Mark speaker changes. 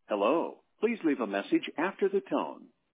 Speaker 1: Hello. Please leave a message after the tone.